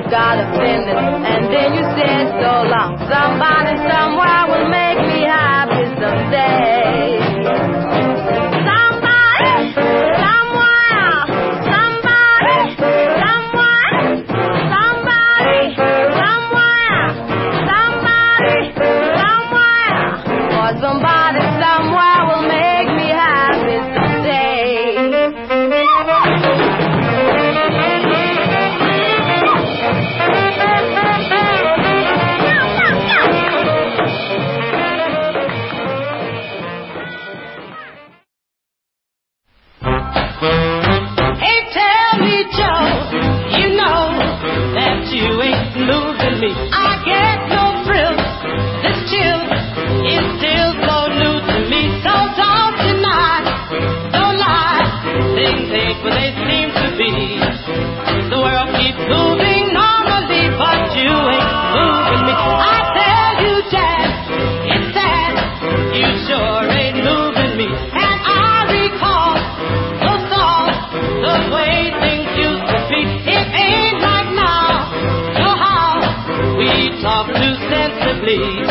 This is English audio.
got a business, and then you said so long. Somebody somewhere will make me happy someday. Somebody, somewhere, somebody, somewhere, somebody, somewhere, somebody, somewhere. Or somebody somewhere will make me happy someday. Hey, tell me, Joe, you know that you ain't losing me. I get no thrill. This chill is still so new to me. So don't deny, don't lie. Things ain't what they seem to be. The world keeps moving normally, but you ain't moving me. I tell you, Jack, it's sad. You sure ain't moving me. And I recall those songs, the way things used to be. It ain't like now. Know how we talk too sensibly.